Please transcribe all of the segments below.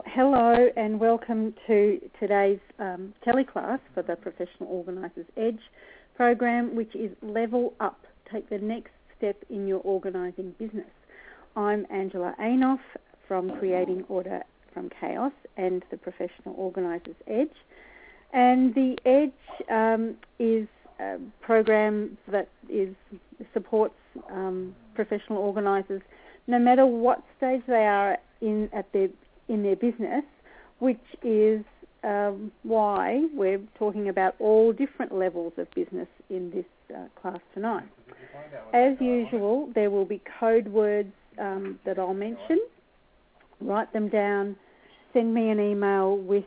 Hello and welcome to today's teleclass for the Professional Organisers Edge program, which is Level Up, take the next step in your organising business. I'm Angela Anoff from Creating Order from Chaos and the Professional Organisers Edge. And the Edge is a program that supports professional organisers no matter what stage they are in their business, which is why we're talking about all different levels of business in this class tonight. As usual, there will be code words that I'll mention. Write them down. Send me an email with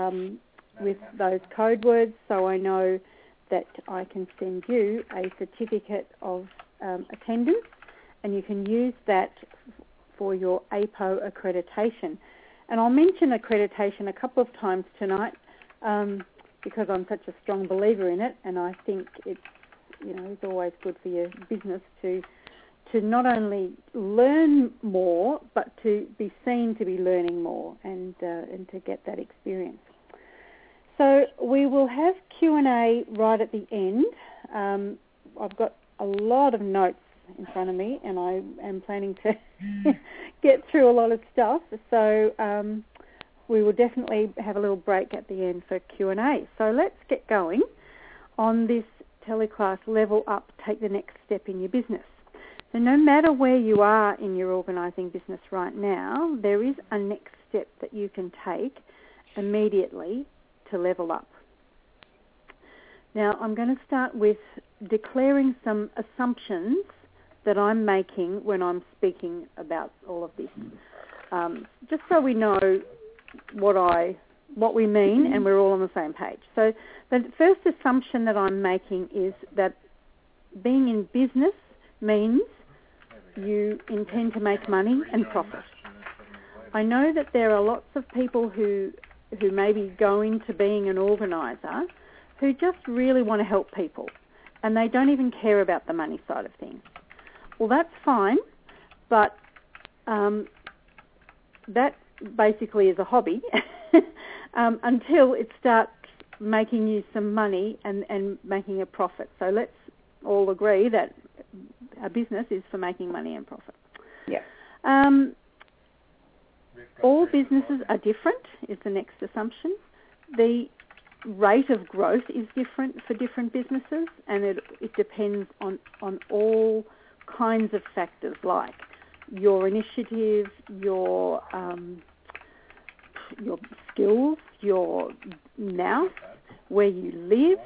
those code words so I know that I can send you a certificate of attendance, and you can use that for your APO accreditation. And I'll mention accreditation a couple of times tonight because I'm such a strong believer in it, and I think it's always good for your business to not only learn more, but to be seen to be learning more and to get that experience. So we will have Q&A right at the end. I've got a lot of notes in front of me, and I am planning to get through a lot of stuff. So we will definitely have a little break at the end for Q&A. So let's get going on this teleclass, Level Up, take the next step in your business. So no matter where you are in your organising business right now, there is a next step that you can take immediately to level up. Now I'm going to start with declaring some assumptions that I'm making when I'm speaking about all of this, just so we know what we mean and we're all on the same page. So the first assumption that I'm making is that being in business means you intend to make money and profit. I know that there are lots of people who maybe go into being an organiser who just really want to help people, and they don't even care about the money side of things. Well, that's fine, but that basically is a hobby until it starts making you some money and making a profit. So let's all agree that a business is for making money and profit. Yeah. All businesses are different is the next assumption. The rate of growth is different for different businesses, and it depends on all kinds of factors like your initiative, your skills, your nous, where you live,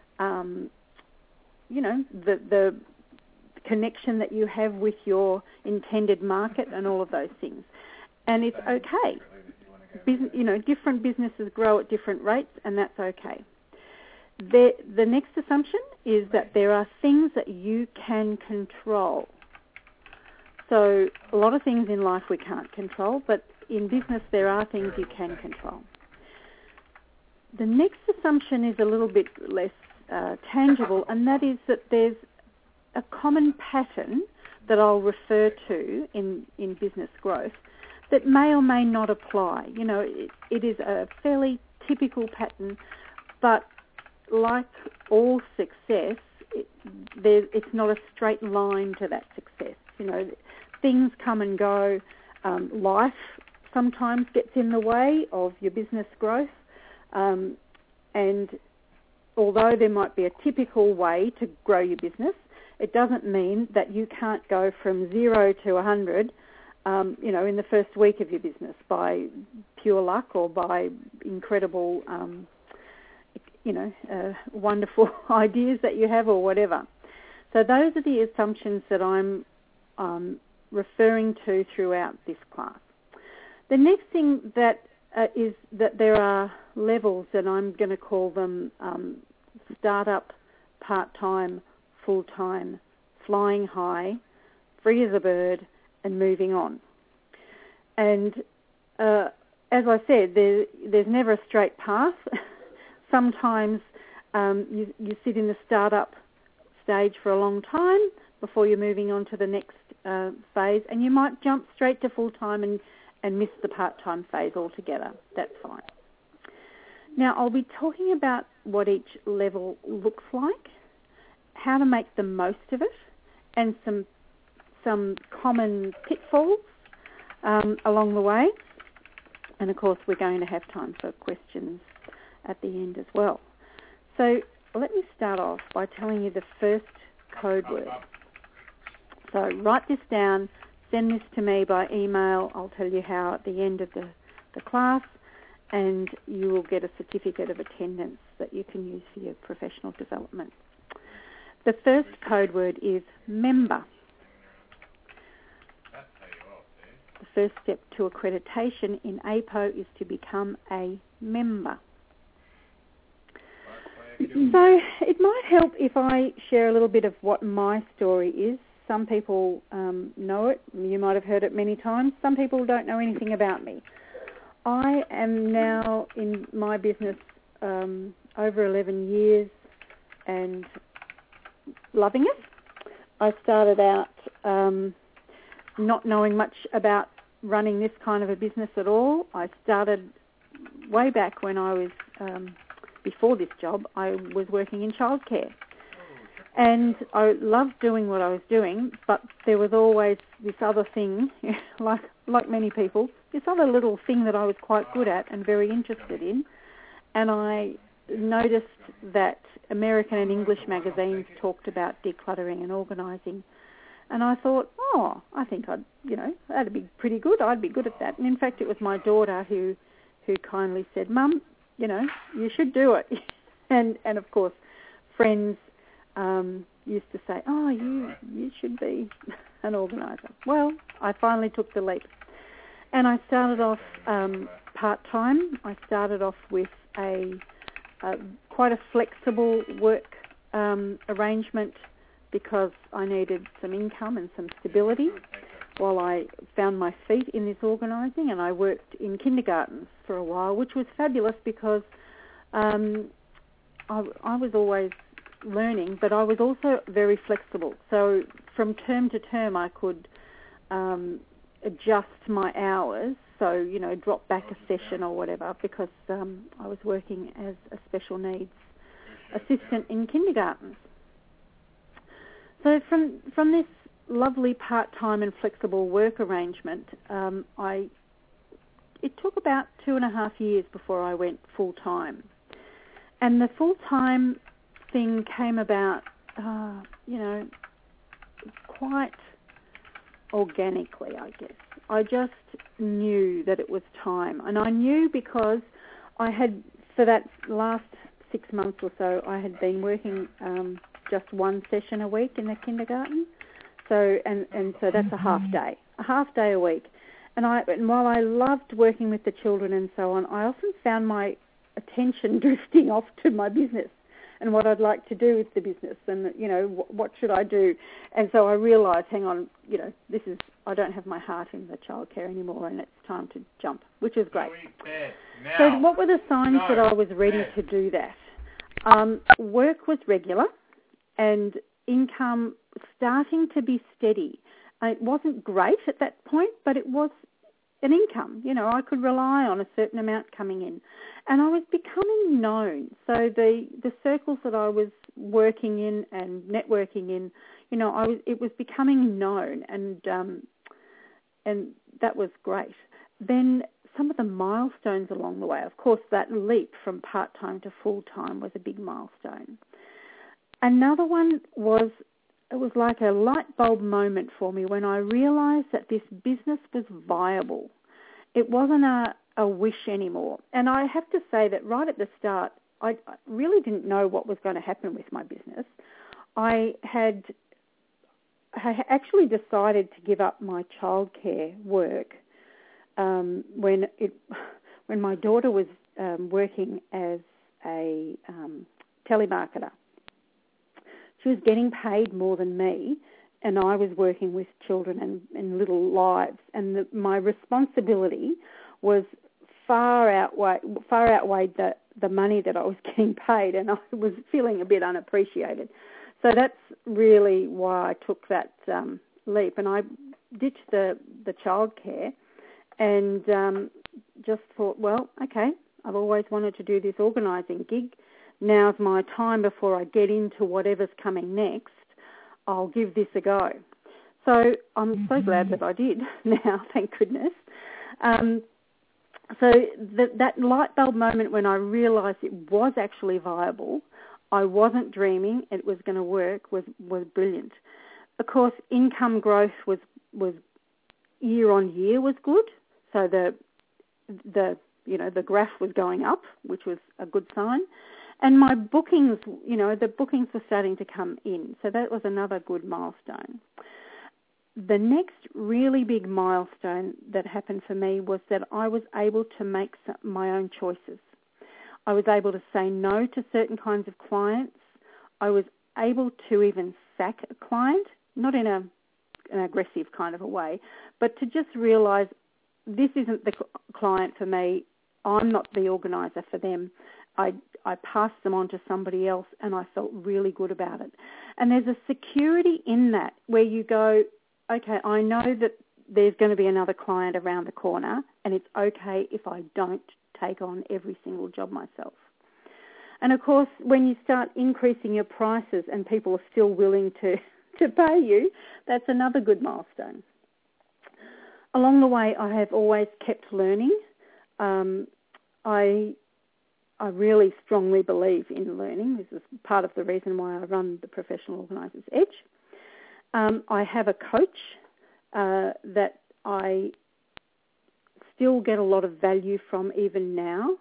the connection that you have with your intended market and all of those things. And it's okay. Different businesses grow at different rates, and that's okay. The next assumption is that there are things that you can control. So a lot of things in life we can't control, but in business there are things you can control. The next assumption is a little bit less tangible, and that is that there's a common pattern that I'll refer to in business growth that may or may not apply. It is a fairly typical pattern, but like all success, it's not a straight line to that success. Things come and go. Life sometimes gets in the way of your business growth, and although there might be a typical way to grow your business, it doesn't mean that you can't go from 0 to 100 in the first week of your business by pure luck or by incredible wonderful ideas that you have or whatever. So those are the assumptions that I'm referring to throughout this class. The next thing that is that there are levels, and I'm going to call them startup, part-time, full-time, flying high, free as a bird, and moving on. And as I said, there's never a straight path. Sometimes you sit in the startup stage for a long time before you're moving on to the next phase, and you might jump straight to full-time miss the part-time phase altogether. That's fine. Now, I'll be talking about what each level looks like, how to make the most of it, and some common pitfalls along the way. And, of course, we're going to have time for questions at the end as well. So let me start off by telling you the first code word. So write this down, send this to me by email. I'll tell you how at the end of the class, and you will get a certificate of attendance that you can use for your professional development. The first code word is member. The first step to accreditation in APO is to become a member. So it might help if I share a little bit of what my story is. Some people know it. You might have heard it many times. Some people don't know anything about me. I am now in my business over 11 years and loving it. I started out not knowing much about running this kind of a business at all. I started way back when I was, before this job, I was working in childcare. And I loved doing what I was doing, but there was always this other thing, like many people, this other little thing that I was quite good at and very interested in. And I noticed that American and English magazines talked about decluttering and organising. And I thought, I think that'd be pretty good. I'd be good at that. And in fact, it was my daughter who kindly said, Mum, you should do it. and of course, friends used to say, you should be an organiser. Well, I finally took the leap. And I started off part-time. I started off with quite a flexible work arrangement because I needed some income and some stability while I found my feet in this organising, and I worked in kindergartens for a while, which was fabulous because I was always learning, but I was also very flexible. So from term to term I could adjust my hours, so, drop back a session or whatever, because I was working as a special needs assistant in kindergartens. So from this lovely part-time and flexible work arrangement, it took about 2.5 years before I went full-time. And the full-time thing came about, quite organically, I guess. I just knew that it was time. And I knew because I had, for that last 6 months or so, I had been working just one session a week in the kindergarten. So so that's a half day a week. And while I loved working with the children and so on, I often found my attention drifting off to my business and what I'd like to do with the business, and what should I do? And so I realised, hang on, I don't have my heart in the childcare anymore, and it's time to jump, which is great. So what were the signs that I was ready to do that? Work was regular, and income starting to be steady. It wasn't great at that point, but it was an income. I could rely on a certain amount coming in. And I was becoming known. So the circles that I was working in and networking in, it was becoming known, and that was great. Then some of the milestones along the way, of course, that leap from part-time to full-time was a big milestone. Another one was, it was like a light bulb moment for me when I realised that this business was viable. It wasn't a wish anymore. And I have to say that right at the start, I really didn't know what was going to happen with my business. I actually decided to give up my childcare work when my daughter was working as a telemarketer. She was getting paid more than me, and I was working with children and little lives, and my responsibility was far outweighed the money that I was getting paid, and I was feeling a bit unappreciated. So that's really why I took that leap, and I ditched the childcare, and just thought, well, okay, I've always wanted to do this organising gig. Now's my time before I get into whatever's coming next. I'll give this a go. So I'm so glad that I did now, thank goodness. So that light bulb moment when I realised it was actually viable, I wasn't dreaming it was going to work, was brilliant. Of course, income growth was year on year was good. So the graph was going up, which was a good sign. And my bookings, the bookings were starting to come in. So that was another good milestone. The next really big milestone that happened for me was that I was able to make my own choices. I was able to say no to certain kinds of clients. I was able to even sack a client, not in an aggressive kind of a way, but to just realise this isn't the client for me. I'm not the organiser for them. I passed them on to somebody else, and I felt really good about it. And there's a security in that where you go, okay, I know that there's going to be another client around the corner, and it's okay if I don't take on every single job myself. And of course, when you start increasing your prices and people are still willing to pay you, that's another good milestone. Along the way, I have always kept learning. I really strongly believe in learning. This is part of the reason why I run the Professional Organisers Edge. I have a coach that I still get a lot of value from even now.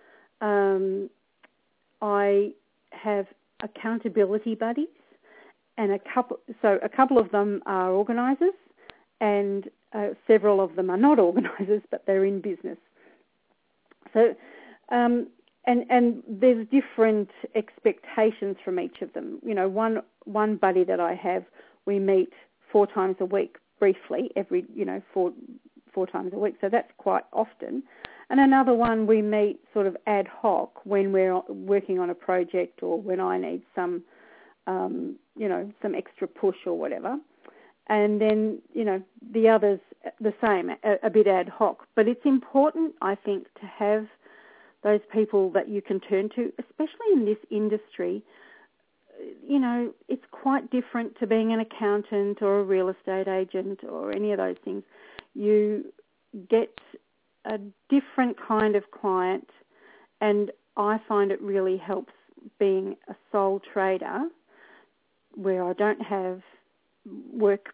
I have accountability buddies, and a couple of them are organisers, and several of them are not organisers, but they're in business. So, and there's different expectations from each of them. One buddy that I have, we meet 4 times a week briefly, every four times a week. So that's quite often. And another one we meet sort of ad hoc when we're working on a project or when I need some extra push or whatever. And then, the others the same, a bit ad hoc. But it's important, I think, to have those people that you can turn to, especially in this industry. It's quite different to being an accountant or a real estate agent or any of those things. You get a different kind of client, and I find it really helps being a sole trader where I don't have workmates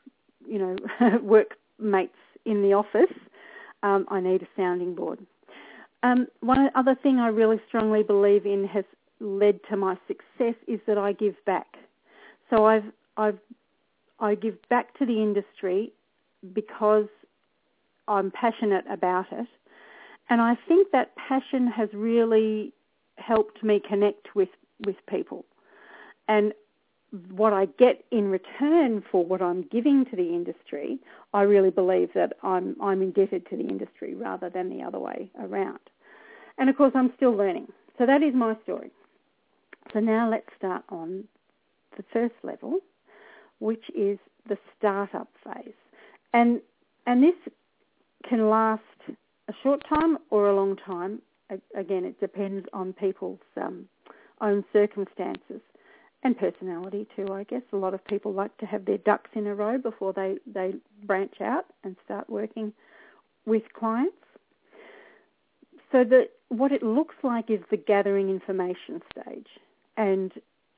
in the office. I need a sounding board. One other thing I really strongly believe in has led to my success is that I give back. So I give back to the industry because I'm passionate about it, and I think that passion has really helped me connect with people. And what I get in return for what I'm giving to the industry, I really believe that I'm indebted to the industry rather than the other way around. And of course, I'm still learning. So that is my story. So now let's start on the first level, which is the startup phase. And this can last a short time or a long time. Again, it depends on people's own circumstances and personality too, I guess. A lot of people like to have their ducks in a row before they branch out and start working with clients. So what it looks like is the gathering information stage. And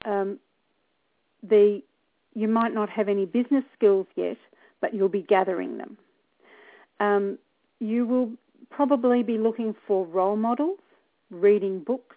you might not have any business skills yet, but you'll be gathering them. You will probably be looking for role models, reading books,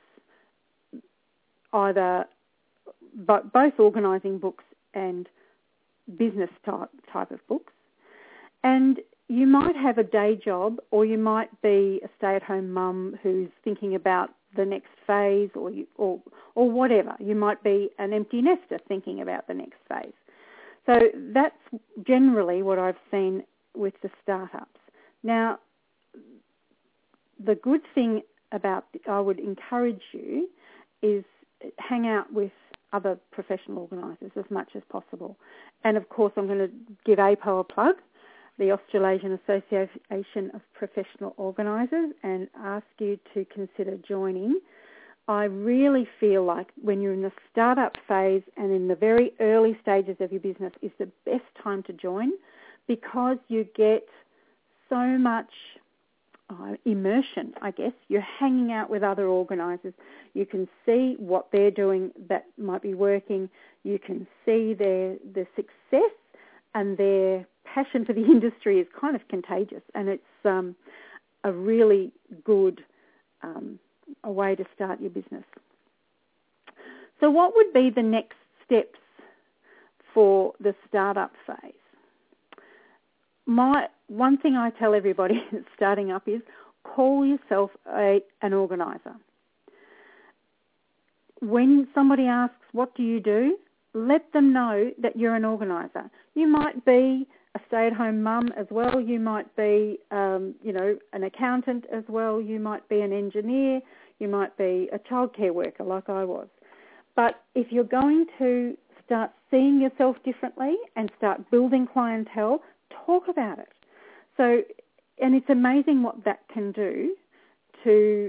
both organising books and business type of books. And you might have a day job, or you might be a stay-at-home mum who's thinking about the next phase, or whatever. You might be an empty nester thinking about the next phase. So that's generally what I've seen with the startups. Now, the good thing I would encourage you is hang out with other professional organisers as much as possible. And of course, I'm going to give APO a plug. the Australasian Association of Professional Organisers, and ask you to consider joining. I really feel like when you're in the startup phase and in the very early stages of your business is the best time to join, because you get so much immersion, I guess. You're hanging out with other organisers. You can see what they're doing that might be working. You can see their success, and their passion for the industry is kind of contagious, and it's a really good a way to start your business. So what would be the next steps for the startup phase? One thing I tell everybody that's starting up is call yourself an organiser. When somebody asks, what do you do? Let them know that you're an organiser. You might be a stay-at-home mum as well. You might be, an accountant as well. You might be an engineer. You might be a childcare worker like I was. But if you're going to start seeing yourself differently and start building clientele, talk about it. So, and it's amazing what that can do to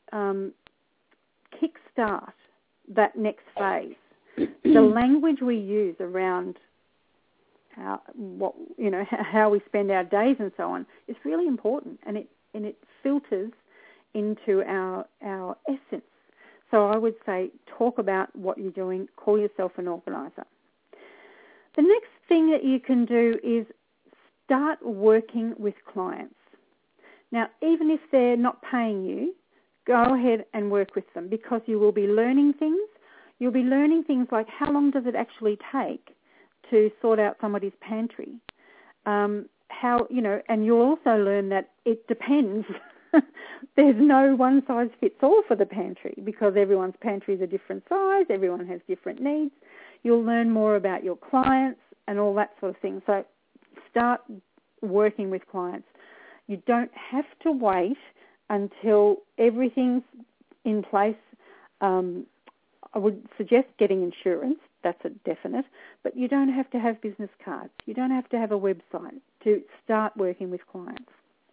kickstart that next phase. The language we use around how we spend our days and so on is really important, and it filters into our essence. So I would say talk about what you're doing, call yourself an organiser. The next thing that you can do is start working with clients. Now, even if they're not paying you, go ahead and work with them, because you will be learning things. You'll be learning things like how long does it actually take to sort out somebody's pantry. And you'll also learn that it depends. There's no one size fits all for the pantry, because everyone's pantry is a different size, everyone has different needs. You'll learn more about your clients and all that sort of thing. So start working with clients. You don't have to wait until everything's in place. I would suggest getting insurance. That's a definite. But you don't have to have business cards. You don't have to have a website to start working with clients.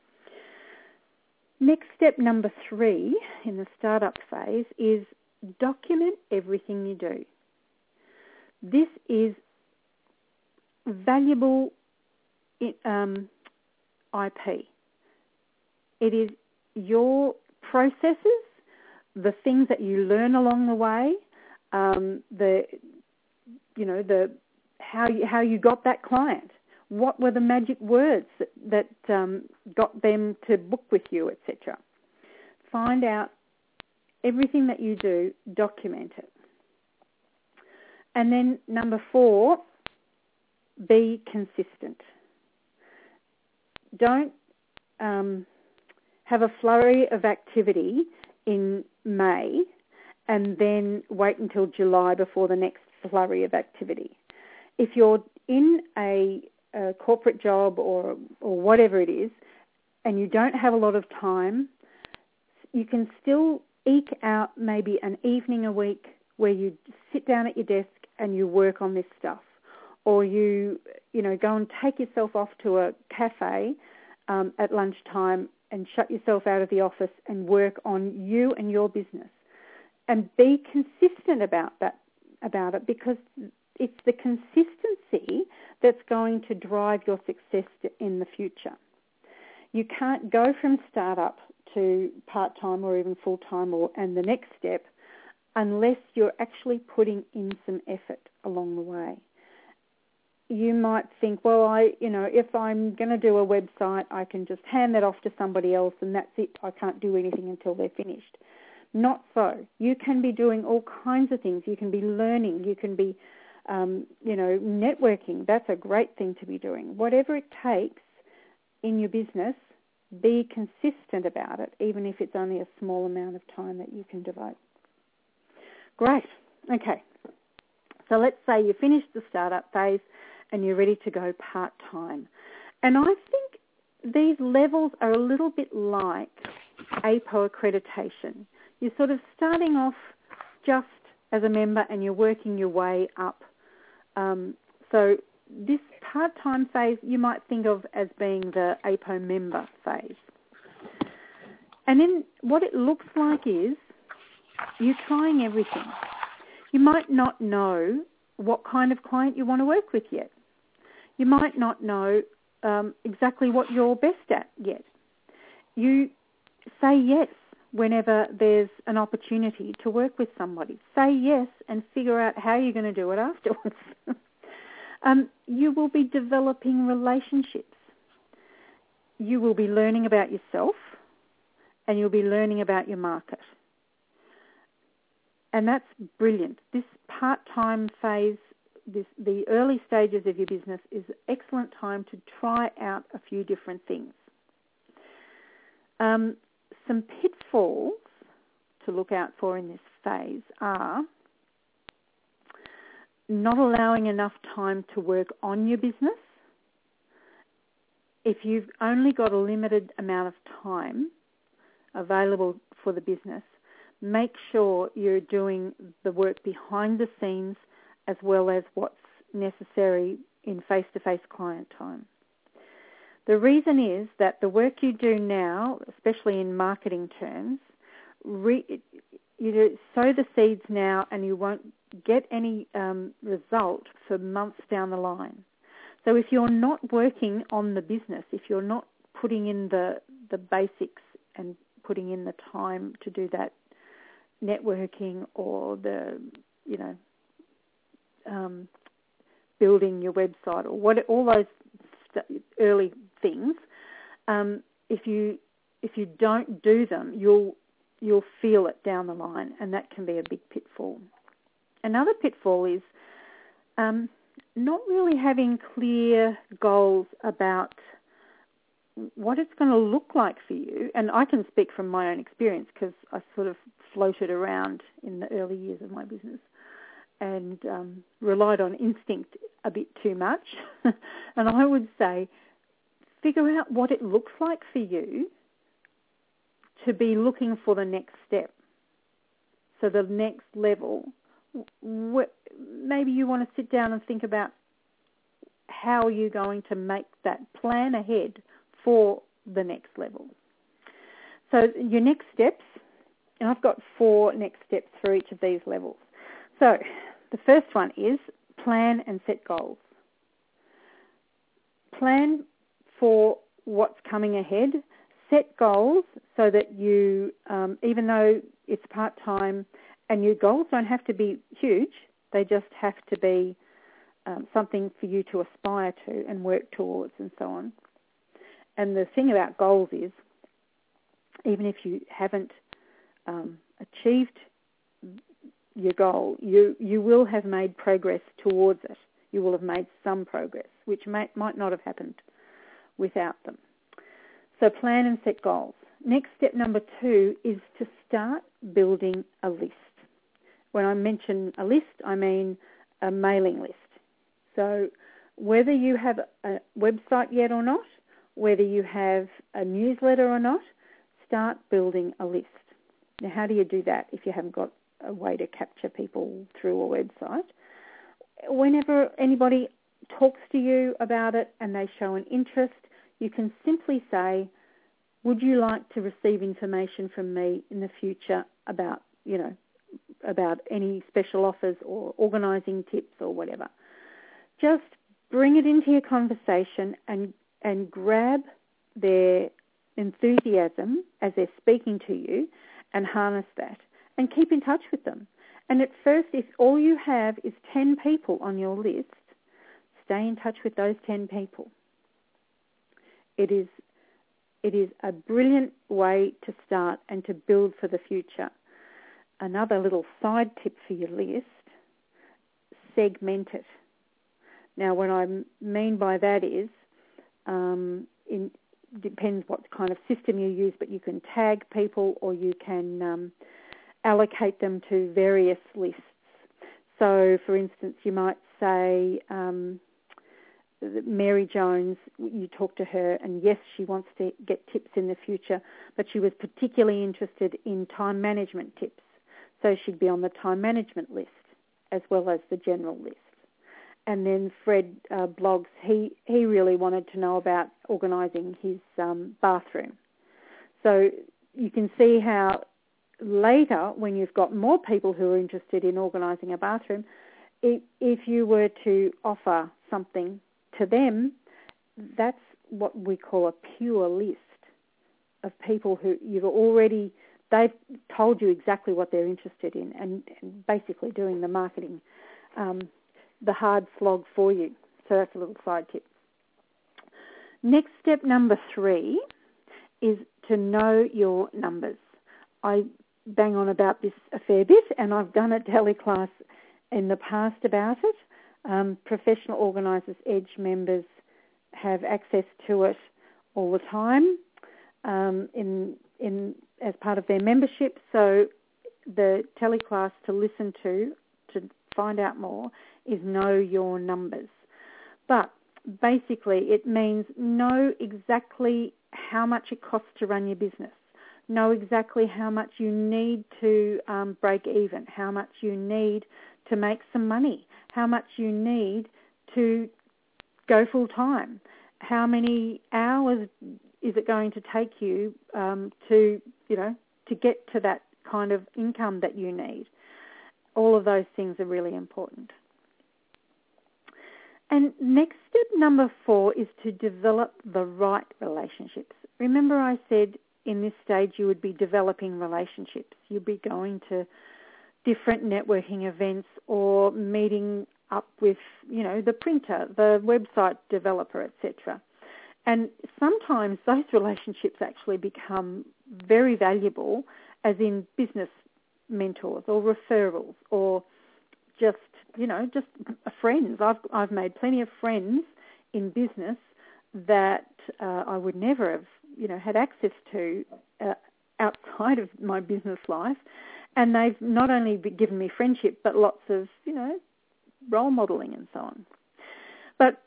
Next step number 3 in the startup phase is document everything you do. This is valuable IP. It is your processes, the things that you learn along the way, how you got that client. What were the magic words that got them to book with you, etc. Find out everything that you do, document it. And then number 4, be consistent. Don't have a flurry of activity in May and then wait until July before the next flurry of activity. If you're in a corporate job or whatever it is, and you don't have a lot of time, you can still eke out maybe an evening a week where you sit down at your desk and you work on this stuff, or you go and take yourself off to a cafe at lunchtime and shut yourself out of the office and work on you and your business, and be consistent about it, because it's the consistency that's going to drive your success in the future. You can't go from startup to part-time or even full-time and the next step unless you're actually putting in some effort along the way. You might think, well, if I'm going to do a website, I can just hand that off to somebody else and that's it. I can't do anything until they're finished. Not so. You can be doing all kinds of things. You can be learning. You can be networking. That's a great thing to be doing. Whatever it takes in your business, be consistent about it, even if it's only a small amount of time that you can devote. Great. Okay. So let's say you finished the startup phase and you're ready to go part-time. And I think these levels are a little bit like APO accreditation. You're sort of starting off just as a member and you're working your way up. So this part-time phase you might think of as being the APO member phase. And then what it looks like is you're trying everything. You might not know what kind of client you want to work with yet. You might not know exactly what you're best at yet. You say yes whenever there's an opportunity to work with somebody. Say yes and figure out how you're going to do it afterwards. You will be developing relationships. You will be learning about yourself, and you'll be learning about your market. And that's brilliant. This part-time phase, the early stages of your business, is an excellent time to try out a few different things. Some pitfalls to look out for in this phase are not allowing enough time to work on your business. If you've only got a limited amount of time available for the business, make sure you're doing the work behind the scenes as well as what's necessary in face-to-face client time. The reason is that the work you do now, especially in marketing terms, you sow the seeds now and you won't get any result for months down the line. So if you're not working on the business, if you're not putting in the basics and putting in the time to do that networking or the, building your website or all those early things, if you don't do them, you'll feel it down the line, and that can be a big pitfall. Another pitfall is not really having clear goals about what it's going to look like for you. And I can speak from my own experience because I sort of floated around in the early years of my business and relied on instinct a bit too much. And I would say, figure out what it looks like for you to be looking for the next step. So the next level, maybe you want to sit down and think about how you're going to make that plan ahead for the next level. So your next steps, and I've got 4 next steps for each of these levels. So the first one is plan and set goals. Plan for what's coming ahead. Set goals so that you, even though it's part-time, and your goals don't have to be huge, they just have to be something for you to aspire to and work towards and so on. And the thing about goals is, even if you haven't achieved your goal, you will have made progress towards it. You will have made some progress, which might not have happened without them. So plan and set goals. Next step number 2 is to start building a list. When I mention a list, I mean a mailing list. So whether you have a website yet or not, whether you have a newsletter or not, start building a list. Now, how do you do that if you haven't got a way to capture people through a website? Whenever anybody talks to you about it and they show an interest, you can simply say, would you like to receive information from me in the future about any special offers or organising tips or whatever? Just bring it into your conversation and grab their enthusiasm as they're speaking to you and harness that and keep in touch with them. And at first, if all you have is 10 people on your list, stay in touch with those 10 people. It is a brilliant way to start and to build for the future. Another little side tip for your list, segment it. Now, what I mean by that is, depends what kind of system you use, but you can tag people or you can allocate them to various lists. So, for instance, you might say, Mary Jones, you talk to her, and yes, she wants to get tips in the future, but she was particularly interested in time management tips. So she'd be on the time management list as well as the general list. And then Fred blogs, he really wanted to know about organising his bathroom. So you can see how later, when you've got more people who are interested in organising a bathroom, if you were to offer something to them, that's what we call a pure list of people who they've told you exactly what they're interested in and basically doing the marketing, the hard slog for you. So that's a little side tip. Next step number 3 is to know your numbers. I bang on about this a fair bit, and I've done a teleclass in the past about it. Professional Organisers Edge members have access to it all the time as part of their membership. So the teleclass to listen to find out more is Know Your Numbers. But basically it means know exactly how much it costs to run your business. Know exactly how much you need to break even, how much you need to make some money, how much you need to go full time, how many hours is it going to take you to get to that kind of income that you need. All of those things are really important. And next step number 4 is to develop the right relationships. Remember I said in this stage you would be developing relationships. You'd be going to different networking events or meeting up with, the printer, the website developer, etc. And sometimes those relationships actually become very valuable, as in business mentors or referrals or just friends. I've made plenty of friends in business that I would never have, had access to outside of my business life. And they've not only given me friendship, but lots of, role modelling and so on. But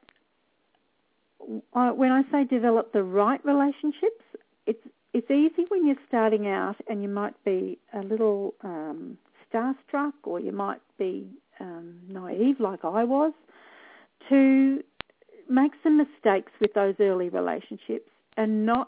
when I say develop the right relationships, it's easy when you're starting out and you might be a little starstruck, or you might be naive like I was, to make some mistakes with those early relationships and not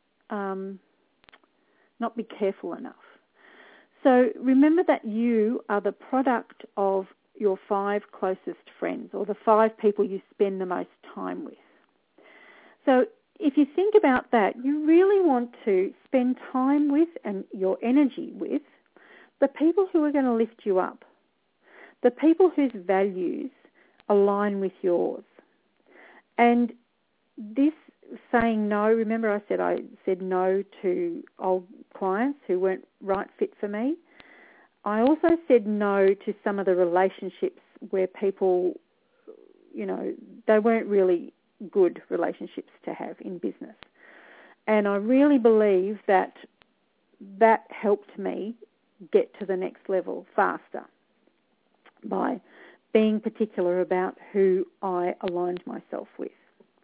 be careful enough. So remember that you are the product of your 5 closest friends, or the 5 people you spend the most time with. So if you think about that, you really want to spend time with and your energy with the people who are going to lift you up, the people whose values align with yours. And this saying no, remember I said no to old clients who weren't right fit for me. I also said no to some of the relationships where people, they weren't really good relationships to have in business. And I really believe that helped me get to the next level faster by being particular about who I aligned myself with.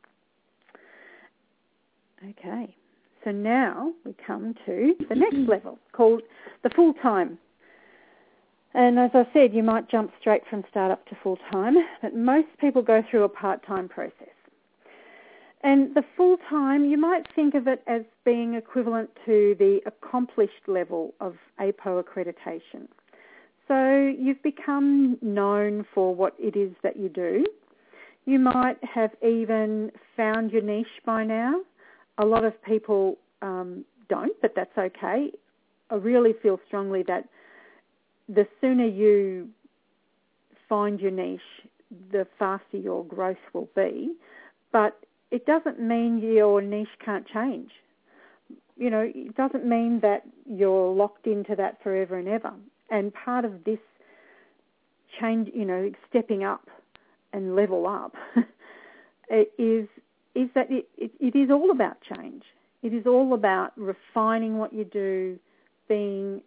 Okay, so now we come to the next level, called the full-time. And as I said, you might jump straight from start-up to full-time, but most people go through a part-time process. And the full-time, you might think of it as being equivalent to the accomplished level of APO accreditation. So you've become known for what it is that you do. You might have even found your niche by now. A lot of people don't, but that's okay. I really feel strongly that the sooner you find your niche, the faster your growth will be. But it doesn't mean your niche can't change. It doesn't mean that you're locked into that forever and ever. And part of this change, stepping up and level up is that it is all about change. It is all about refining what you do, being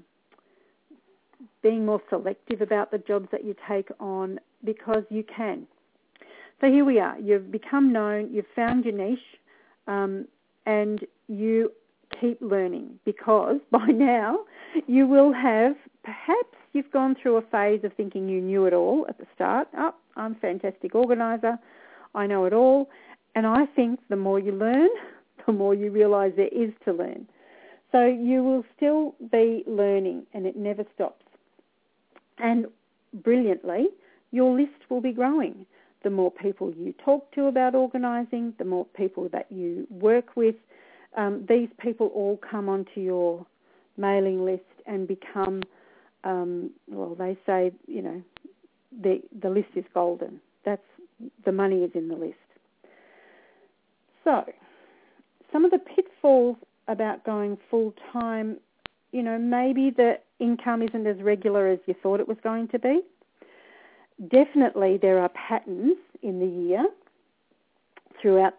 more selective about the jobs that you take on, because you can. So here we are. You've become known, you've found your niche, and you keep learning, because by now you will have, perhaps you've gone through a phase of thinking you knew it all at the start. Oh, I'm a fantastic organiser, I know it all. And I think the more you learn, the more you realise there is to learn. So you will still be learning, and it never stops. And brilliantly, your list will be growing. The more people you talk to about organising, the more people that you work with, these people all come onto your mailing list and become, well, they say, you know, the list is golden. The money is in the list. So, some of the pitfalls about going full-time, you know, maybe the income isn't as regular as you thought it was going to be. Definitely there are patterns in the year, throughout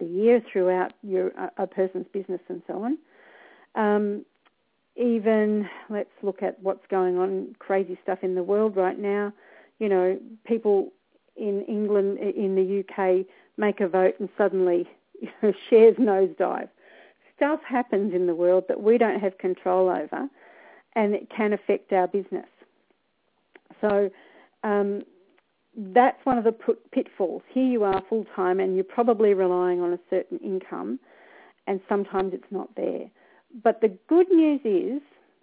a person's business and so on. Even, let's look at what's going on, crazy stuff in the world right now. You know, people in England, in the UK, make a vote and suddenly, you know, shares nosedive. Stuff happens in the world that we don't have control over, and it can affect our business. So that's one of the pitfalls. Here you are full-time and you're probably relying on a certain income, and sometimes it's not there. But the good news is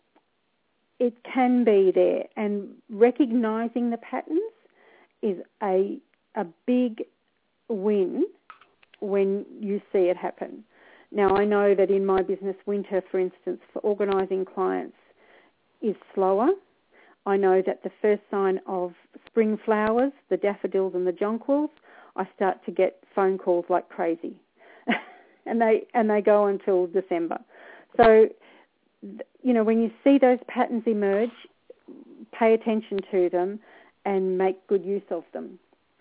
it can be there, and recognising the patterns is a big win when you see it happen. Now, I know that in my business, winter, for instance, for organising clients is slower. I know that the first sign of spring flowers, the daffodils and the jonquils, I start to get phone calls like crazy. and they go until December. So, you know, when you see those patterns emerge, pay attention to them and make good use of them.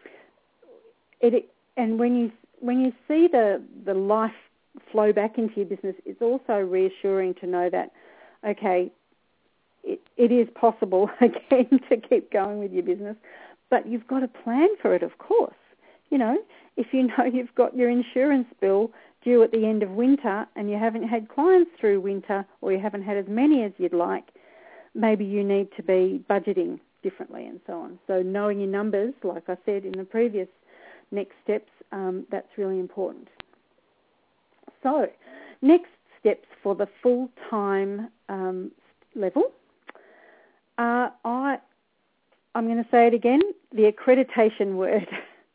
And when you see the life flow back into your business, it's also reassuring to know that, okay, it is possible, again, to keep going with your business, but you've got a plan for it, of course. You know, if you know you've got your insurance bill due at the end of winter and you haven't had clients through winter, or you haven't had as many as you'd like, maybe you need to be budgeting differently and so on. So knowing your numbers, like I said in the previous next steps, that's really important. So next steps for the full-time level. I'm going to say it again, the accreditation word.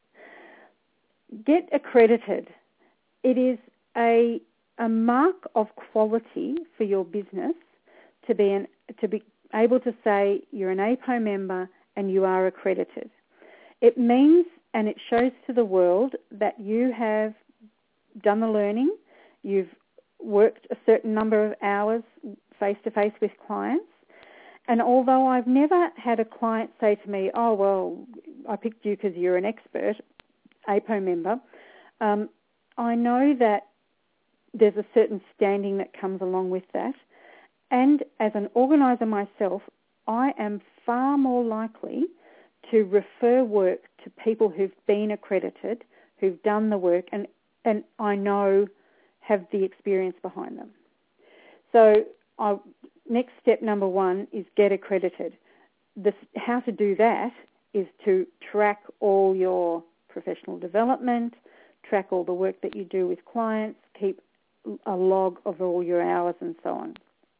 Get accredited. It is a mark of quality for your business to be able to say you're an APO member and you are accredited. It means, and it shows to the world, that you have done the learning, you've worked a certain number of hours face-to-face with clients. And although I've never had a client say to me, oh, well, I picked you because you're an expert APO member, I know that there's a certain standing that comes along with that. And as an organiser myself, I am far more likely to refer work to people who've been accredited, who've done the work, and I know have the experience behind them. So next step number one is get accredited. How to do that is to track all your professional development, track all the work that you do with clients, keep a log of all your hours and so on.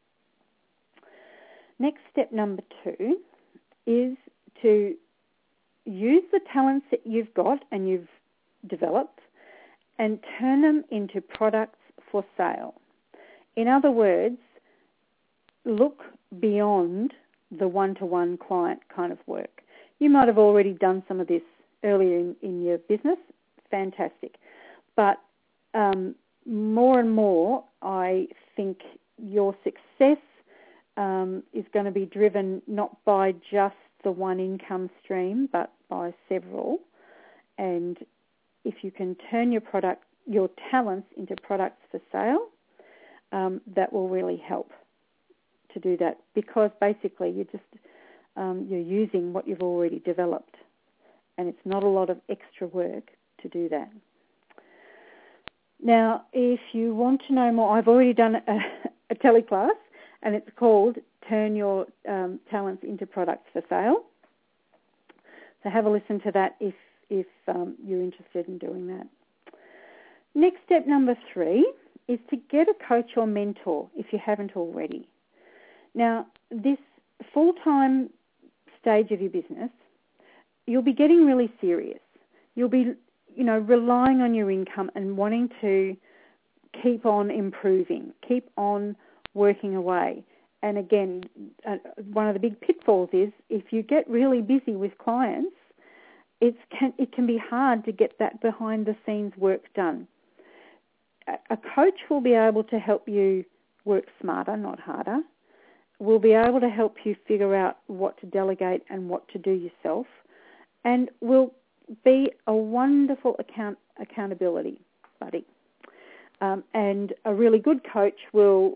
Next step number 2 is to use the talents that you've got and you've developed and turn them into products for sale. In other words, look beyond the one-to-one client kind of work. You might have already done some of this earlier in your business. Fantastic. But more and more, I think your success is going to be driven not by just the one income stream, but by several. And if you can turn your talents into products for sale, that will really help to do that, because basically you're using what you've already developed, and it's not a lot of extra work to do that. Now, if you want to know more, I've already done a teleclass, and it's called Turn Your Talents into Products for Sale. So have a listen to that if you're interested in doing that. Next step number 3 is to get a coach or mentor if you haven't already. Now, this full-time stage of your business, you'll be getting really serious. You'll be, relying on your income and wanting to keep on improving, keep on working away. And again, one of the big pitfalls is if you get really busy with clients, it can be hard to get that behind-the-scenes work done. A coach will be able to help you work smarter, not harder. Will be able to help you figure out what to delegate and what to do yourself, and will be a wonderful accountability buddy. And a really good coach will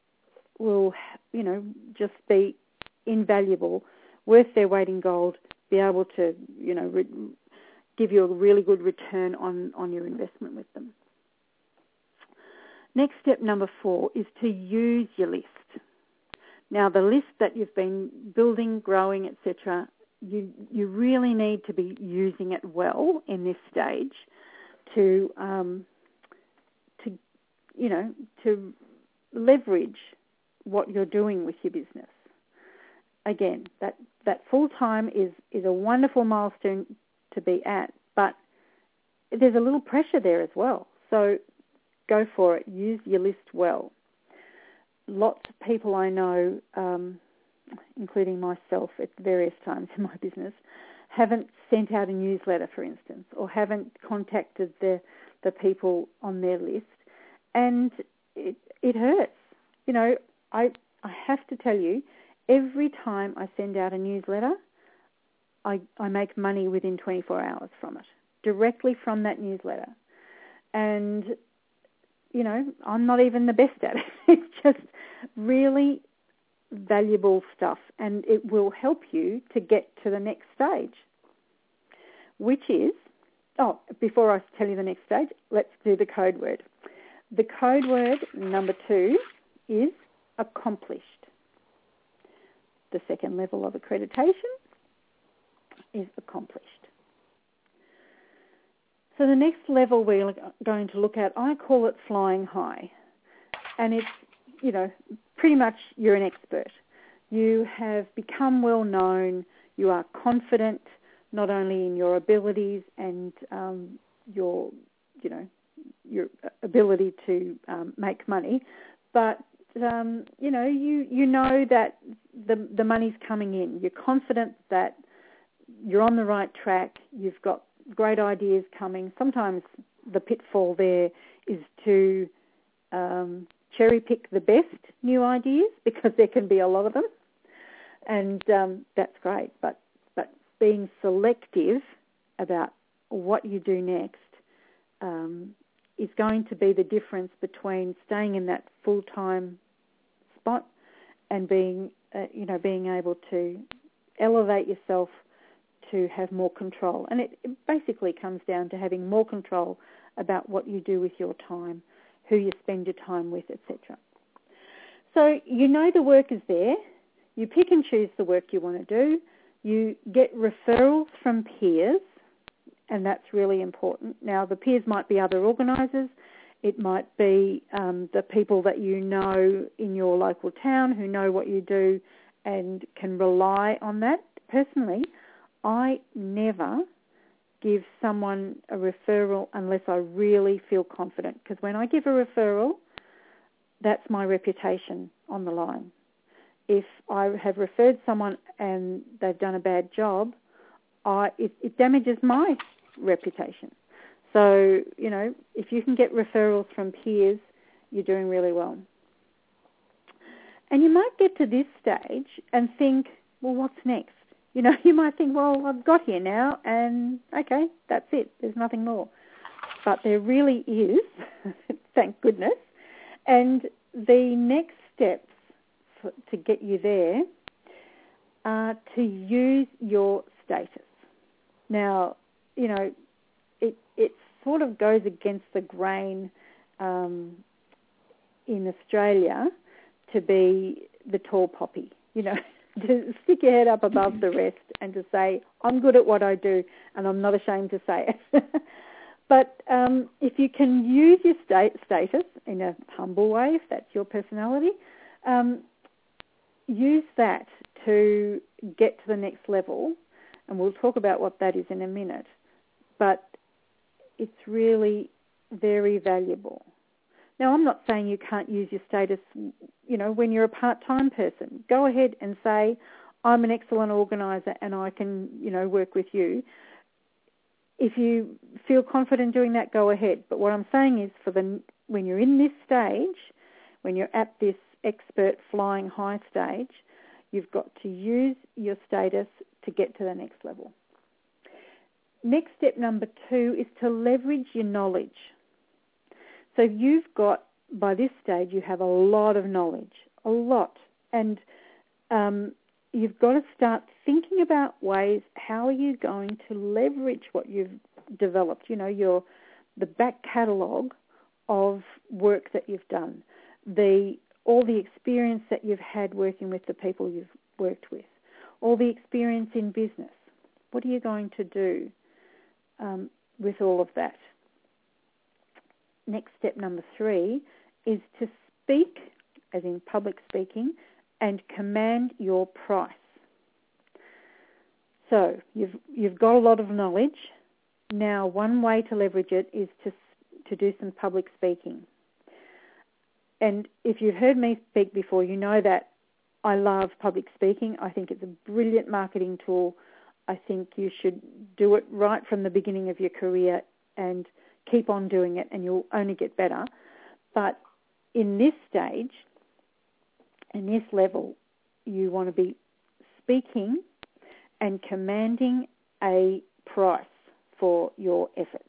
just be invaluable, worth their weight in gold, be able to give you a really good return on your investment with them. Next step number 4 is to use your list. Now, the list that you've been building, growing, etc., you really need to be using it well in this stage to leverage what you're doing with your business. Again, that full-time is a wonderful milestone to be at, but there's a little pressure there as well. So go for it. Use your list well. Lots of people I know, including myself at various times in my business, haven't sent out a newsletter, for instance, or haven't contacted the people on their list, and it hurts. I have to tell you, every time I send out a newsletter, I make money within 24 hours from it, directly from that newsletter. And, I'm not even the best at it. It's just really valuable stuff, and it will help you to get to the next stage, which is, before I tell you the next stage, let's do the code word. The code word number 2 is accomplished. The second level of accreditation is accomplished. So the next level we're going to look at, I call it flying high. And it's, pretty much you're an expert. You have become well known. You are confident not only in your abilities and your ability to make money, but you know that the money's coming in. You're confident that you're on the right track. You've got great ideas coming. Sometimes the pitfall there is to cherry pick the best new ideas, because there can be a lot of them, and that's great. But being selective about what you do next is going to be the difference between staying in that full-time spot and being able to elevate yourself to have more control. And it basically comes down to having more control about what you do with your time, who you spend your time with, etc. So the work is there. You pick and choose the work you want to do. You get referrals from peers, and that's really important. Now, the peers might be other organisers. It might be the people that you know in your local town who know what you do and can rely on that. Personally, I never give someone a referral unless I really feel confident, because when I give a referral, that's my reputation on the line. If I have referred someone and they've done a bad job, it damages my reputation. So, if you can get referrals from peers, you're doing really well. And you might get to this stage and think, well, what's next? You might think, well, I've got here now, and okay, that's it. There's nothing more. But there really is, thank goodness. And the next steps to get you there are to use your status. Now, it sort of goes against the grain in Australia to be the tall poppy, to stick your head up above the rest and to say, I'm good at what I do and I'm not ashamed to say it. But if you can use your status in a humble way, if that's your personality, use that to get to the next level, and we'll talk about what that is in a minute, but it's really very valuable. Now, I'm not saying you can't use your status, when you're a part-time person. Go ahead and say, I'm an excellent organiser and I can, work with you. If you feel confident doing that, go ahead. But what I'm saying is when you're in this stage, when you're at this expert flying high stage, you've got to use your status to get to the next level. Next step number 2 is to leverage your knowledge. So you've got, by this stage, you have a lot of knowledge, a lot. And you've got to start thinking about ways, how are you going to leverage what you've developed, the back catalogue of work that you've done, all the experience that you've had working with the people you've worked with, all the experience in business. What are you going to do with all of that? Next step number 3 is to speak, as in public speaking, and command your price. So you've got a lot of knowledge. Now, one way to leverage it is to do some public speaking. And if you've heard me speak before, you know that I love public speaking. I think it's a brilliant marketing tool. I think you should do it right from the beginning of your career and keep on doing it, and you'll only get better. But in this stage, in this level, you want to be speaking and commanding a price for your efforts.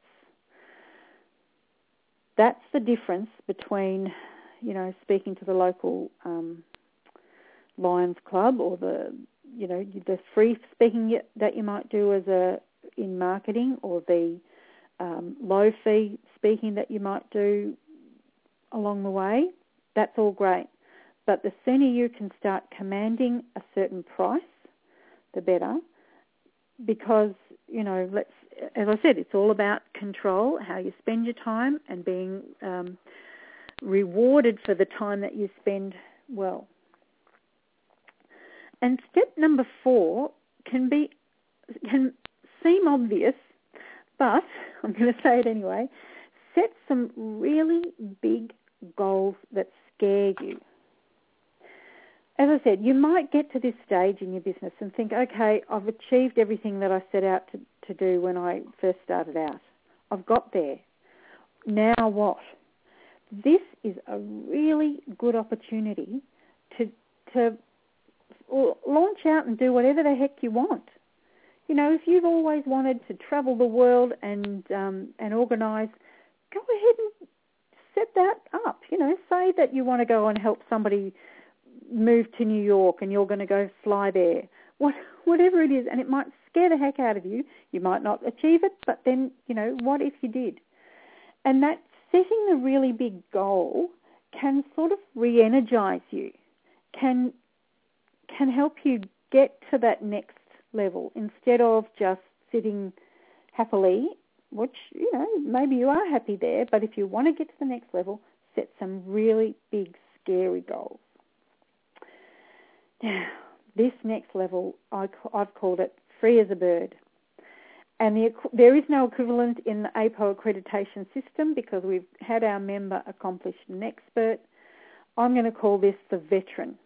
That's the difference between, speaking to the local Lions Club or the free speaking that you might do in marketing, or the low fee speaking that you might do along the way. That's all great. But the sooner you can start commanding a certain price, the better, because, as I said, it's all about control, how you spend your time, and being rewarded for the time that you spend well. And step number 4 can seem obvious, but I'm going to say it anyway. Set some really big goals that scare you. As I said, you might get to this stage in your business and think, okay, I've achieved everything that I set out to do when I first started out. I've got there. Now what? This is a really good opportunity to launch out and do whatever the heck you want. If you've always wanted to travel the world and organise, go ahead and set that up. Say that you want to go and help somebody move to New York and you're going to go fly there. Whatever it is, and it might scare the heck out of you. You might not achieve it, but then, what if you did? And that setting a really big goal can sort of re-energise you, can help you get to that next level instead of just sitting happily, which, maybe you are happy there, but if you want to get to the next level, set some really big, scary goals. Now, this next level, I've called it free as a bird. And there is no equivalent in the APO accreditation system because we've had our member accomplished an expert. I'm going to call this the veteran.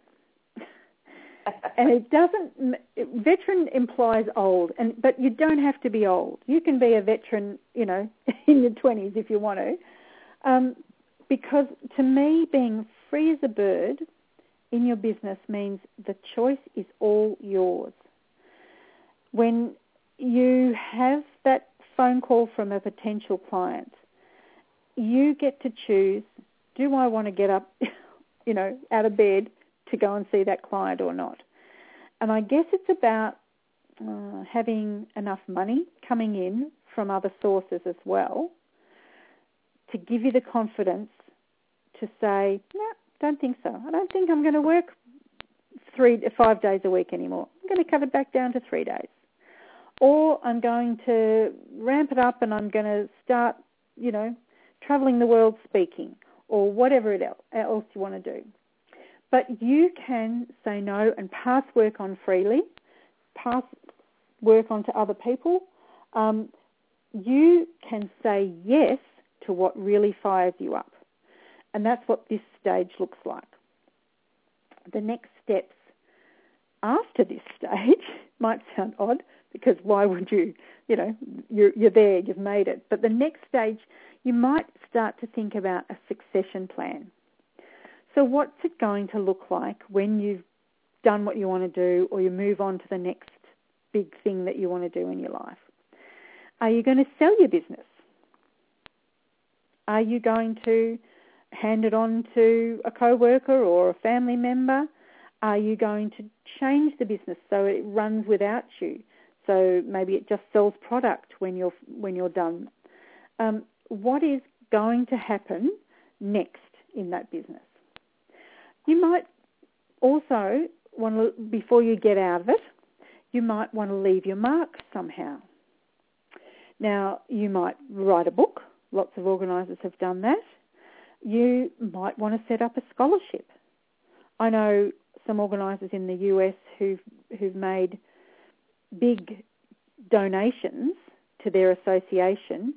And veteran implies old, but you don't have to be old. You can be a veteran, in your 20s if you want to. Because to me, being free as a bird in your business means the choice is all yours. When you have that phone call from a potential client, you get to choose, do I want to get up, out of bed to go and see that client or not? And I guess it's about having enough money coming in from other sources as well to give you the confidence to say, no, Don't think so. I don't think I'm going to work 5 days a week anymore. I'm going to cut it back down to 3 days. Or I'm going to ramp it up and I'm going to start, traveling the world speaking or whatever else you want to do. But you can say no and pass work on freely, pass work on to other people. You can say yes to what really fires you up. And that's what this stage looks like. The next steps after this stage might sound odd because why would you, you're there, you've made it. But the next stage, you might start to think about a succession plan. So what's it going to look like when you've done what you want to do or you move on to the next big thing that you want to do in your life? Are you going to sell your business? Are you going to hand it on to a co-worker or a family member? Are you going to change the business so it runs without you? So maybe it just sells product when you're done. What is going to happen next in that business? You might also want to, before you get out of it, you might want to leave your mark somehow. Now, you might write a book. Lots of organisers have done that. You might want to set up a scholarship. I know some organisers in the US who've made big donations to their association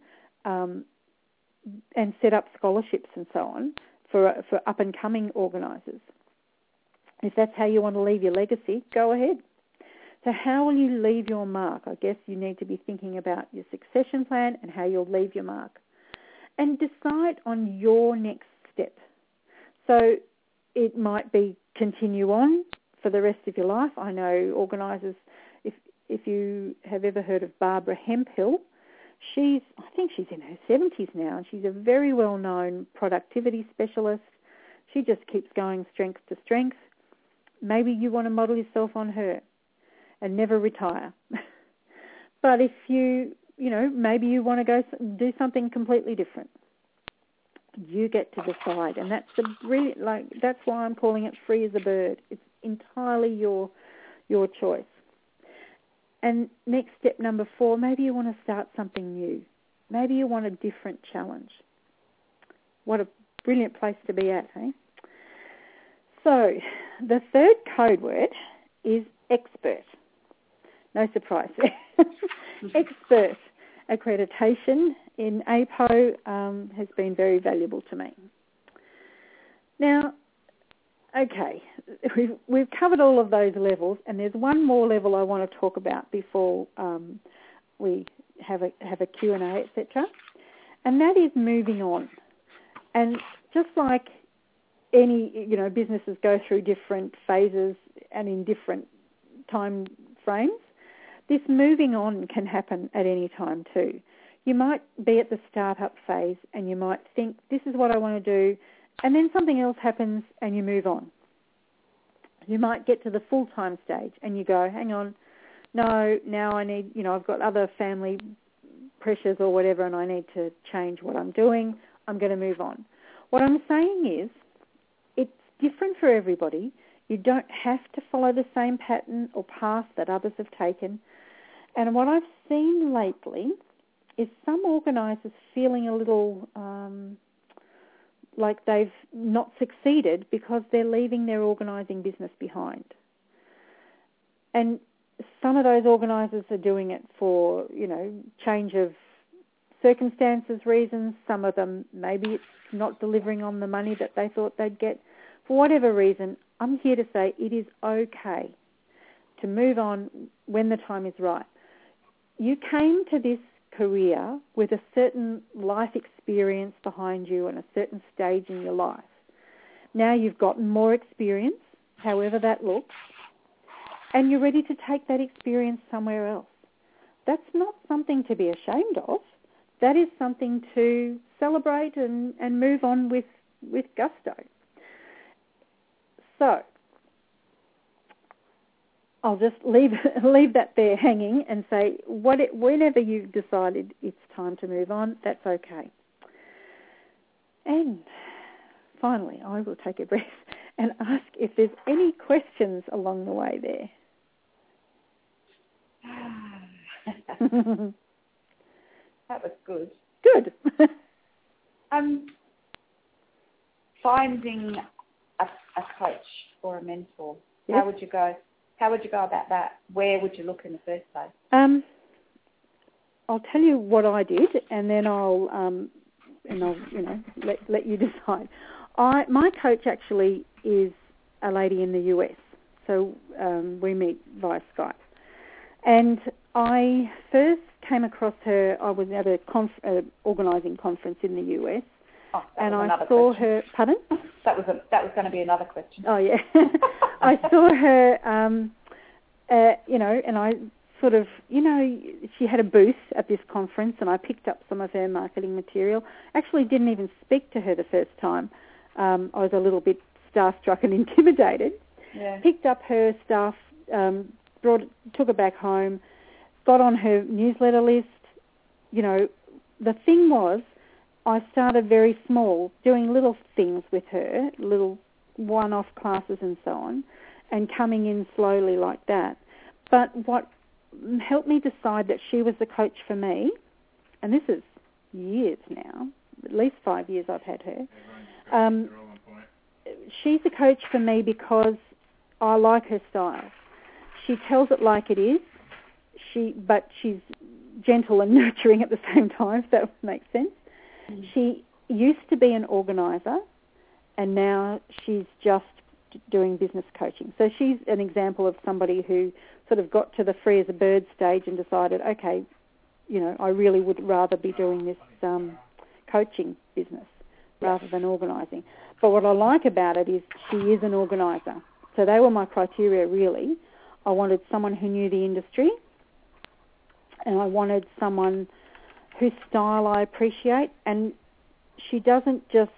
and set up scholarships and so on for up-and-coming organisers. If that's how you want to leave your legacy, go ahead. So how will you leave your mark? I guess you need to be thinking about your succession plan and how you'll leave your mark. And decide on your next step. So it might be continue on for the rest of your life. I know organisers, if you have ever heard of Barbara Hemphill, I think she's in her 70s now, and she's a very well-known productivity specialist. She just keeps going strength to strength. Maybe you want to model yourself on her and never retire. But if maybe you want to go do something completely different. You get to decide, and that's that's why I'm calling it free as a bird. It's entirely your choice. And next step number 4, maybe you want to start something new. Maybe you want a different challenge. What a brilliant place to be at, eh? So the third code word is expert. No surprise there. Expert accreditation in APO has been very valuable to me. Now, okay, we've covered all of those levels, and there's one more level I want to talk about before we have a Q&A, etc., and that is moving on. And just like any, businesses go through different phases and in different time frames, this moving on can happen at any time too. You might be at the startup phase and you might think, this is what I want to do, and then something else happens and you move on. You might get to the full-time stage and you go, hang on, no, now I need, I've got other family pressures or whatever and I need to change what I'm doing. I'm going to move on. What I'm saying is it's different for everybody. You don't have to follow the same pattern or path that others have taken. And what I've seen lately is some organisers feeling a little like they've not succeeded because they're leaving their organising business behind. And some of those organisers are doing it for, change of circumstances, reasons. Some of them, maybe it's not delivering on the money that they thought they'd get. For whatever reason, I'm here to say it is okay to move on when the time is right. You came to this career with a certain life experience behind you and a certain stage in your life. Now you've gotten more experience, however that looks, and you're ready to take that experience somewhere else. That's not something to be ashamed of. That is something to celebrate and move on with gusto. So I'll just leave that there hanging and say, whenever you've decided it's time to move on, that's okay. And finally, I will take a breath and ask if there's any questions along the way there. That was good. Good. Finding a coach or a mentor. Yes. How would you go? How would you go about that? Where would you look in the first place? I'll tell you what I did, and then I'll let you decide. My coach actually is a lady in the US, so we meet via Skype. And I first came across her. I was at a organising conference in the US, and I saw her. Pardon? That was going to be another question. Oh yeah, I saw her. And I sort of, she had a booth at this conference, and I picked up some of her marketing material. Actually, didn't even speak to her the first time. I was a little bit starstruck and intimidated. Yeah. Picked up her stuff, took it back home, got on her newsletter list. The thing was, I started very small, doing little things with her, little one-off classes and so on, and coming in slowly like that. But what helped me decide that she was the coach for me, and this is years now, at least 5 years I've had her, she's a coach for me because I like her style. She tells it like it is, but she's gentle and nurturing at the same time, if that makes sense. Mm. She used to be an organiser, and now she's just doing business coaching. So she's an example of somebody who sort of got to the free as a bird stage and decided, okay, I really would rather be doing this coaching business rather than organising. But what I like about it is she is an organiser. So they were my criteria, really. I wanted someone who knew the industry, and I wanted someone whose style I appreciate. And she doesn't just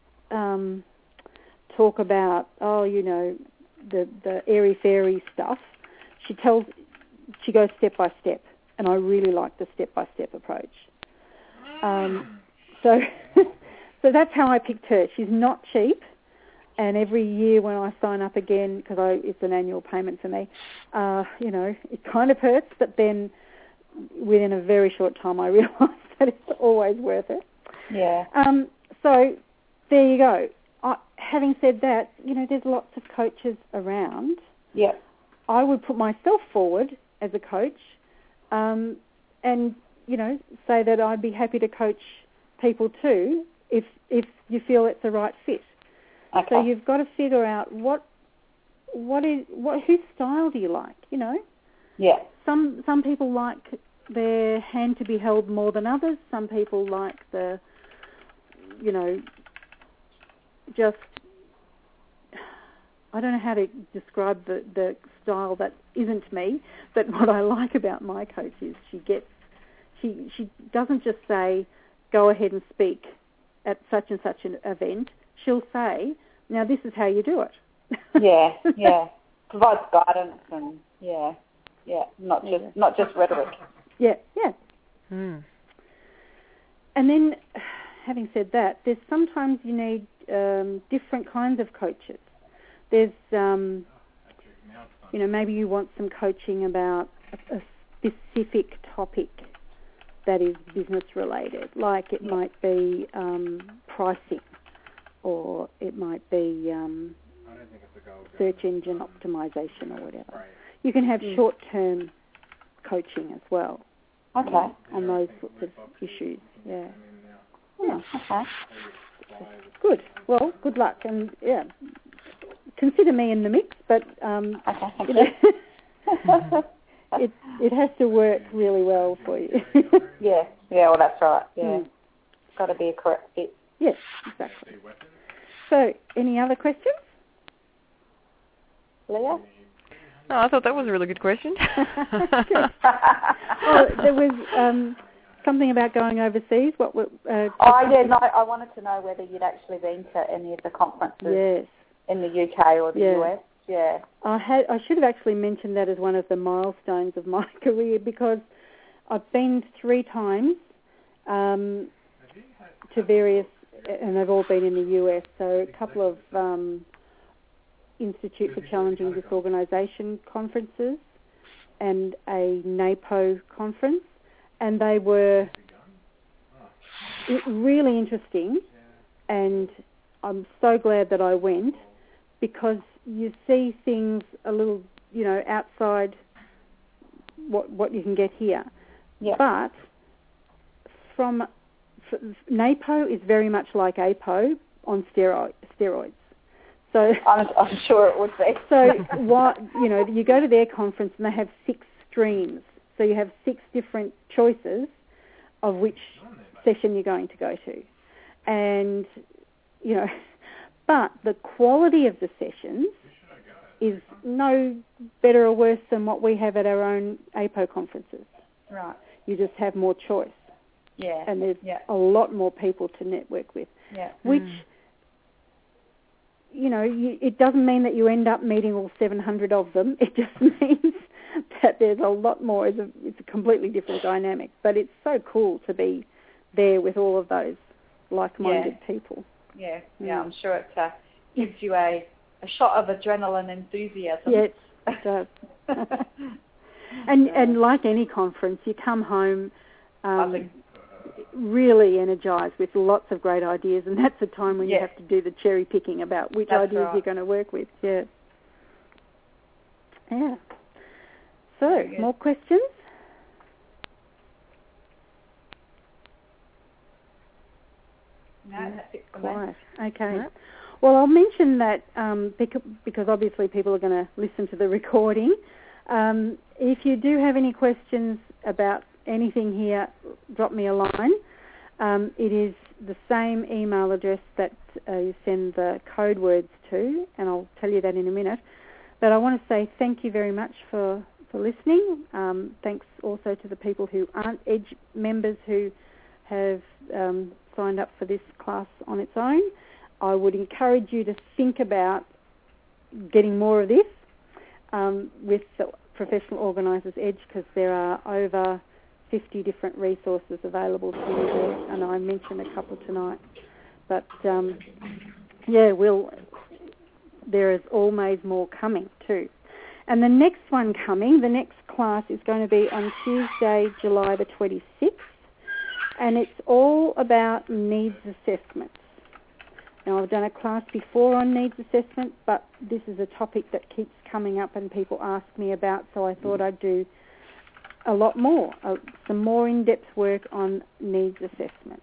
talk about, the airy-fairy stuff. She goes step by step, and I really like the step-by-step approach. So that's how I picked her. She's not cheap, and every year when I sign up again, because it's an annual payment for me, it kind of hurts, but then within a very short time I realise that it's always worth it. Yeah. So there you go. Having said that, there's lots of coaches around. Yeah. I would put myself forward as a coach, and say that I'd be happy to coach people too if you feel it's the right fit. Okay. So you've got to figure out whose style do you like? Yeah. Some people like their hand to be held more than others. Some people like the just, I don't know how to describe the style that isn't me, but what I like about my coach is she doesn't just say, go ahead and speak at such and such an event. She'll say, now this is how you do it. Yeah. Provides guidance and not just rhetoric. Yeah. Hmm. And then, having said that, there's sometimes you need different kinds of coaches. There's, maybe you want some coaching about a specific topic that is business related, like it might be pricing, or it might be search engine optimization or whatever. You can have short-term coaching as well. Okay. On those sorts of issues, yeah. Okay. Good. Well, good luck, and consider me in the mix. But it has to work really well for you. Yeah. Well, that's right. Yeah. It's got to be a correct fit. Yes, exactly. So, any other questions, Leah? No, I thought that was a really good question. Oh, there was something about going overseas. I wanted to know whether you'd actually been to any of the conferences in the UK or the US. Yeah. I should have actually mentioned that as one of the milestones of my career, because I've been 3 times to various and they've all been in the US. So a couple of Institute for Challenging Disorganisation conferences and a NAPO conference, and they were really interesting, and I'm so glad that I went, because you see things a little, outside what you can get here. Yeah. But NAPO is very much like APO on steroids. So I'm sure it would be. So you go to their conference and they have 6 streams. So you have 6 different choices of which session you're going to go to. And, but the quality of the sessions is no better or worse than what we have at our own APO conferences. Right. You just have more choice. Yeah. And there's a lot more people to network with. Yeah. Which, it doesn't mean that you end up meeting all 700 of them. It just means that there's a lot more. It's a completely different dynamic. But it's so cool to be there with all of those like-minded people. Yeah, I'm sure it gives you a shot of adrenaline enthusiasm. Yes, it does. and like any conference, you come home really energised with lots of great ideas, and that's the time when you have to do the cherry picking about which ideas you're going to work with. Yeah. Yeah. So, more questions? No, that's it for me. Okay. Right. Well, I'll mention that because obviously people are going to listen to the recording. If you do have any questions about anything here, drop me a line. It is the same email address that you send the code words to, and I'll tell you that in a minute. But I want to say thank you very much for listening. Thanks also to the people who aren't EDGE members who have signed up for this class on its own. I would encourage you to think about getting more of this with the Professional Organisers Edge, because there are over 50 different resources available to you there, and I mentioned a couple tonight. But there is always more coming too. And the next one coming, the next class is going to be on Tuesday, July the 26th, and it's all about needs assessments. Now, I've done a class before on needs assessment, but this is a topic that keeps coming up and people ask me about, so I thought I'd do a lot more, some more in-depth work on needs assessments.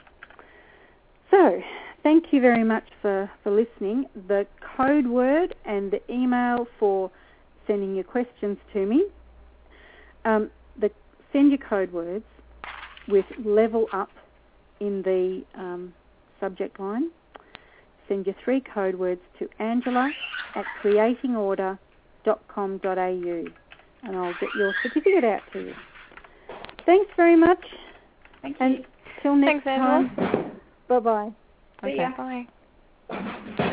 So, thank you very much for listening. The code word and the email for sending your questions to me, send your code words with level up in the subject line. Send your 3 code words to angela@creatingorder.com.au, and I'll get your certificate out to you. Thanks very much. Thank you. Till next time. Bye-bye. Okay, bye.